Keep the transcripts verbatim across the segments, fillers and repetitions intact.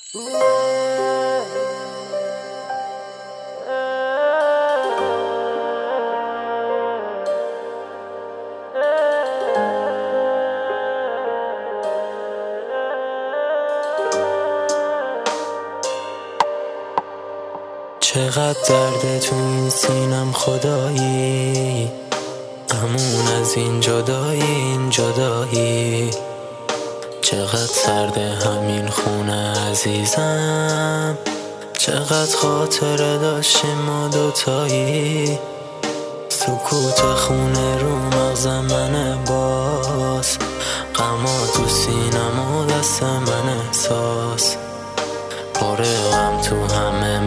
چقدر درد تو این سینم خدایی، همون از این جدایی این جدایی. چقدر سرده همین خونه عزیزم، چقدر خاطره داشتیم ما دوتایی. سکوت خونه رو مغز منه، باز غما تو سینم و دست من احساس. پره غم تو همه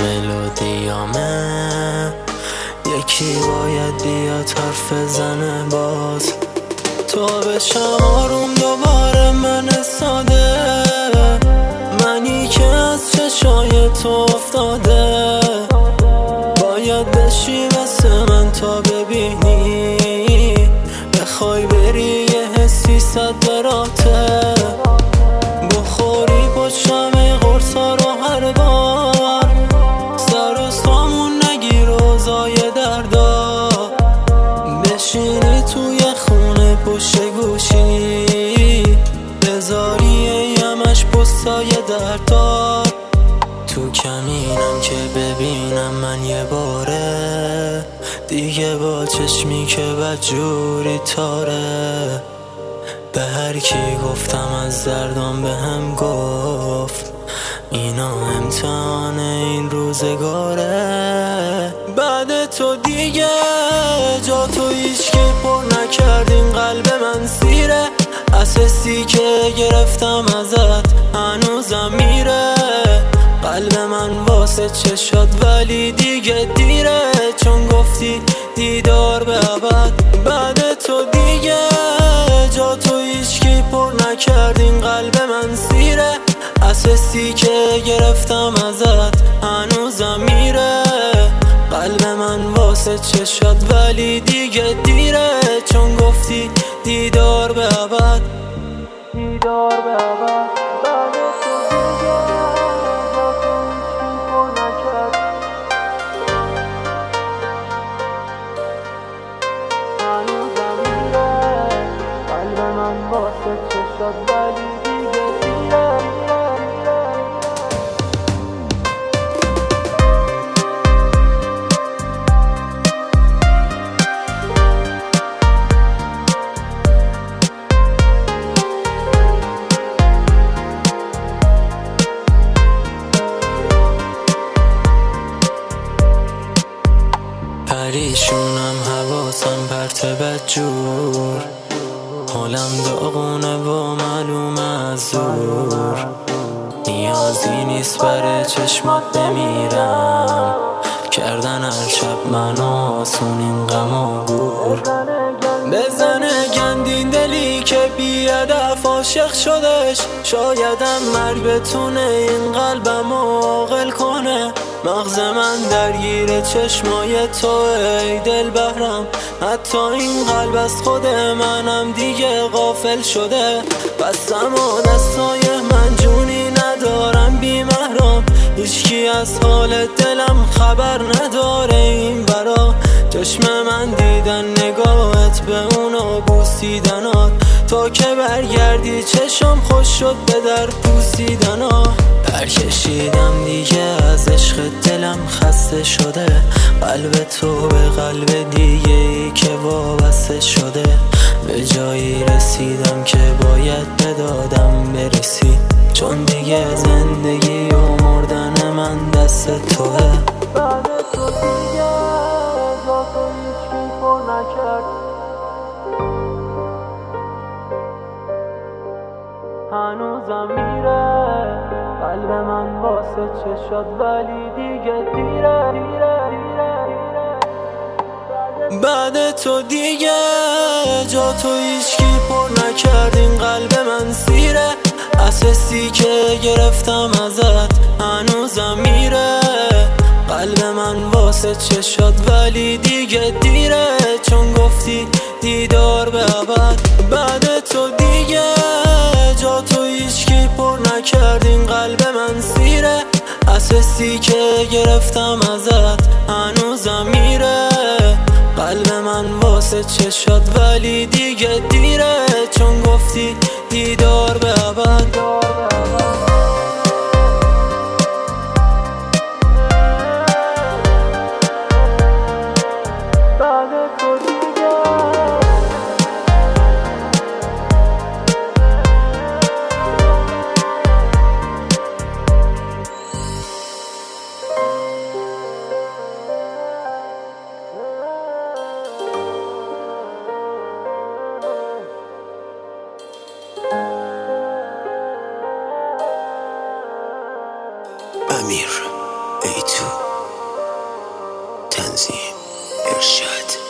ملودیامه، یکی باید بیاد حرف زنه باز. تو بشم آروم دوباره من ساده، منی که از چشای تو افتاده. باید بشی واسه من تا ببینی، بخوای بری یه حسی صد براته. بخوری پشم قرصا رو هر بار، سر و سامون نگیر روزای دردا. بشینی توی خونه پشت گوشی، بذاری یمش پستای دردار. تو کمینم که ببینم من یه باره دیگه، با چشمی که بدجوری تاره. به هر کی گفتم از دردام به هم گفت، اینا امتحان این روزگاره. بعد تو دیگه جا تو هیچ که پر نکردین، قلب من سیره. اساسی که گرفتم ازت هنوزم میره. قلب من واسه چشات ولی دیگه دیره، چون گفتی دیدار به ابد. بعد تو دیگه جا تو هیچ کی پر نکردین، قلب من سیره. اساسی که گرفتم ازت هنوزم میره. قلب من واسه چشات ولی دیگه دیره، چون گفتی دیدار به ابد. دیدار به ابد. بعد تو دیگه جا تو هیچ کی پر نکرد، هنوزم میره. قلب من واسه چشات ولی دیگه دیره. پریشونم حواسم پرت بدجور، حالم داغونه و معلومه از دور. نیازی نیست برای چشمات بمیرم، کردن هر شب منو آسون این غم و گور. بزنه گندین دلی که بی‌هدف عاشق شدش، شایدم مرگ بتونه این قلبم عاقل کنه. مغز من درگیر چشمای تو ای دل بهرم، حتی این قلب از خود منم دیگه غافل شده. بستم و دستای من جونی ندارم بی محرم، هیچکی از حال دلم خبر نداره این برا. چشم من دیدن نگاهت به اونو بوسیدنات، تا که برگردی چشم خوش شد به در پوسیدنا. برکشیدم دیگه از عشق دلم خسته شده، قلب تو به قلب دیگه ای که وابسته شده. به جایی رسیدم که باید بدادم برسی، چون دیگه زندگی و مردن من دست توه. بعد تو دیگه جا تو هیچ کی پر نکرد، هنوزم میره. قلب من واسه چشات ولی دیگه دیره دیره دیره دیره. بعد تو دیگه جا تو هیچ کی پر نکردین، قلب من سیره. اساسی که گرفتم ازت هنوزم میره. قلب من واسه چشات ولی دیگه دیره، چون گفتی دیدار به ابد. بعد تو دیگه جا تو هیچ کی پر نکردین، قلب من سیره. حسی که گرفتم ازت هنوزم میره قلب من واسه چشات، ولی دیگه دیره چون گفتی دیدار به ابد. امیر ای تو تنظیم ارشاد.